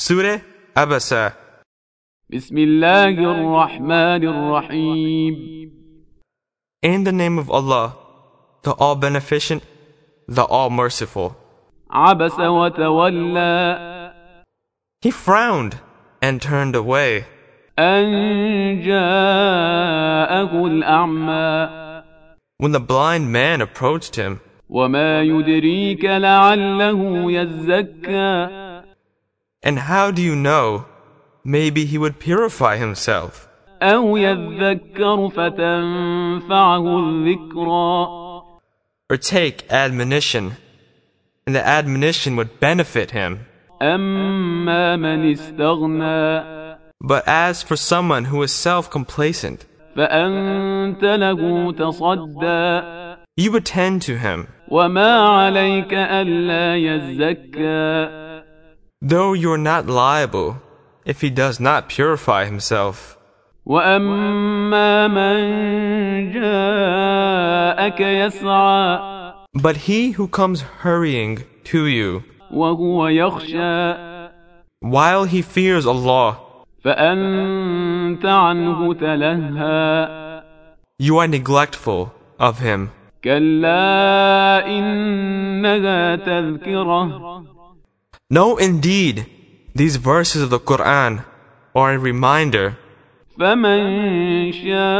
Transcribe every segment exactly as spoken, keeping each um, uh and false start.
Surah Abasa. بسم الله الرحمن الرحيم. In the name of Allah, the All-Beneficent, the All-Merciful. عبس وتولى He frowned and turned away أن جاءه الأعمى when the blind man approached him. وما يدريك لعله يزكى And how do you know? Maybe he would purify himself. أو يذكر فتنفعه الذكرى Or take admonition, and the admonition would benefit him. أما من استغنى But as for someone who is self-complacent, فأنت له تصدى you attend to him, وما عليك ألا يزكى though you are not liable if he does not purify himself. وأما من جاءك يسعى But he who comes hurrying to you, وهو يخشى while he fears Allah, فأنت عنه تلهى you are neglectful of him. كلا إنها تذكرة No, indeed, these verses of the Quran are a reminder. فمن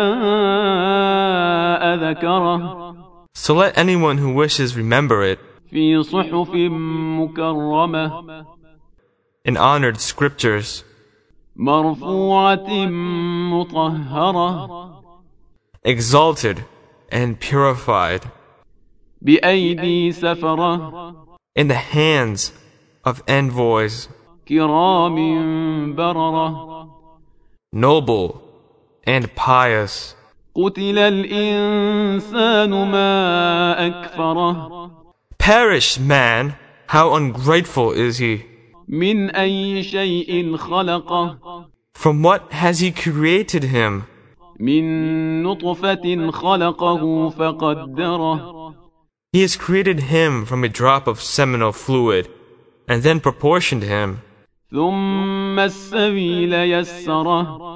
شاء ذكره So let anyone who wishes remember it في صحف مكرمة in honored scriptures, مرفوعة مطهرة exalted and purified, بأيدي سفرة in the hands of envoys, كرام بررة noble and pious. قتل الإنسان ما أكفره Perish man, how ungrateful is he! من أي شيء خلقه From what has he created him? من نطفة خلقه فقدره He has created him from a drop of seminal fluid, and then proportioned him. ثم السبيل يسره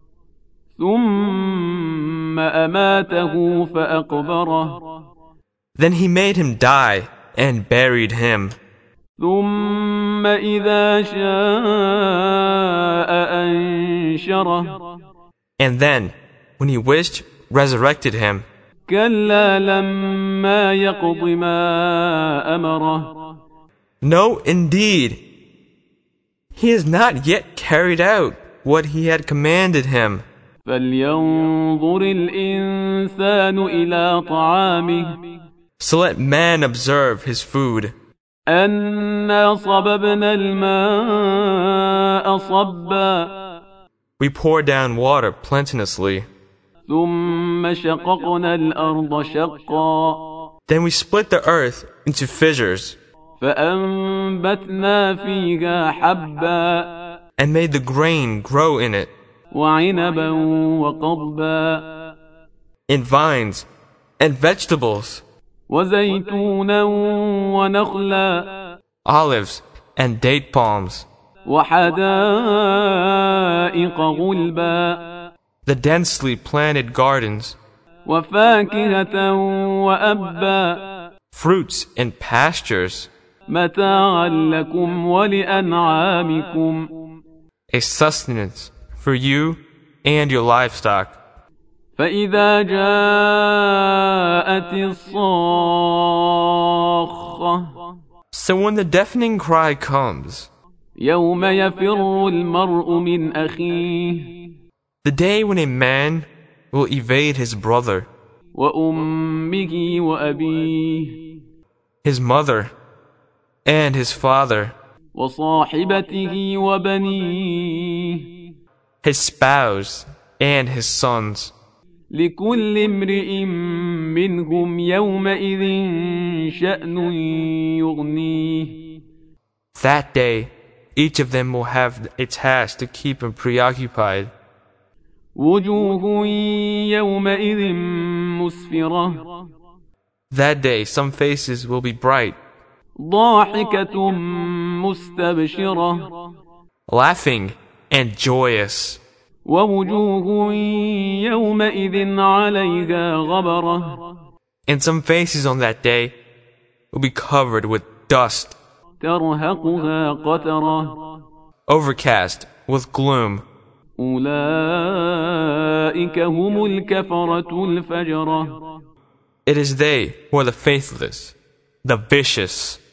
ثم أماته فأقبره Then he made him die and buried him. ثم إذا شاء أنشره And then, when he wished, resurrected him. كلا لما يقض ما أمره No, indeed, he has not yet carried out what he had commanded him. فلينظر الإنسان إلى طعامه So let man observe his food. أنا صببنا الماء صبا We pour down water plenteously. ثم شققنا الأرض شقا Then we split the earth into fissures فأنبتنا فيها حبا and made the grain grow in it, وعنبا وقضبا in vines and vegetables, وزيتونا ونخلا olives and date palms, وحدائق غلبا the densely planted gardens, وفاكهة وأبا fruits and pastures, متاعا لكم ولأنعامكم a sustenance for you and your livestock. فإذا جاءت الصاخة So when the deafening cry comes, يوم يفر المرء من أخيه the day when a man will evade his brother, وأمه وأبيه his mother, and his father, وصاحبته وبنيه his spouse, and his sons. لكل امرئ منهم يومئذ شأن يغنيه That day, each of them will have a task to keep him preoccupied. وجوه يومئذ مسفرة That day, some faces will be bright, ضاحكة مستبشرة laughing and joyous. ووجوه يومئذ عليها غبرة And some faces on that day will be covered with dust, ترهقها قترة overcast with gloom. أولئك هم الكفرة الفجرة It is they who are the faithless, the vicious.